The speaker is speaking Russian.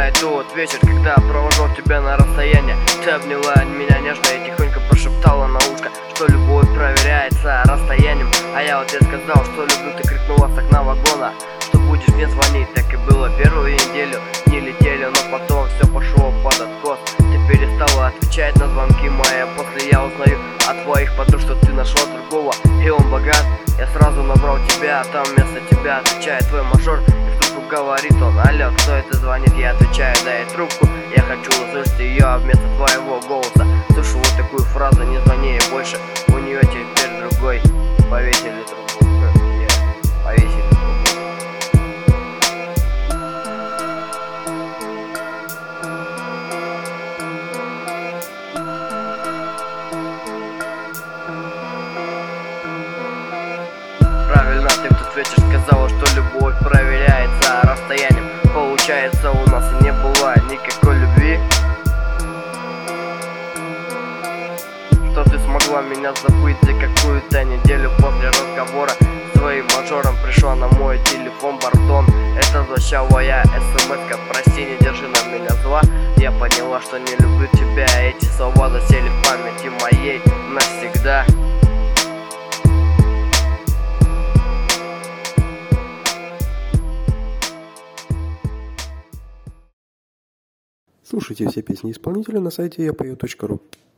Наступает тот вечер, когда провожал тебя на расстояние. Ты обняла меня нежно и тихонько прошептала на ушко, что любовь проверяется расстоянием. А я в ответ сказал, что люблю, ты крикнула с окна вагона, что будешь мне звонить. Так и было первую неделю, не летели, но потом все пошло под откос. Ты перестала отвечать на звонки мои, а после я узнаю от твоих подруг, что ты нашла другого, и он богат. Я сразу набрал тебя, а там вместо тебя отвечает твой мажор. И в трубку говорит он: алло, кто это звонит? Я отвечаю: дай трубку, я хочу услышать ее вместо твоего голоса. Слышу вот такую фразу: не звони ей больше, у нее теперь другой. Повесили трубку, повесили трубку. Правильно ты в тот вечер сказала, что любовь проверяется расстоянием. Получается, у нас и не было никакой любви. Что ты смогла меня забыть за какую-то неделю после разговора с твоим мажором? Пришла на мой телефон, пардон, это звучавая смс-ка: прости, не держи на меня зла. Я поняла, что не люблю тебя, эти слова засели в памяти моей навсегда. Слушайте все песни исполнителя на сайте yapою.ru.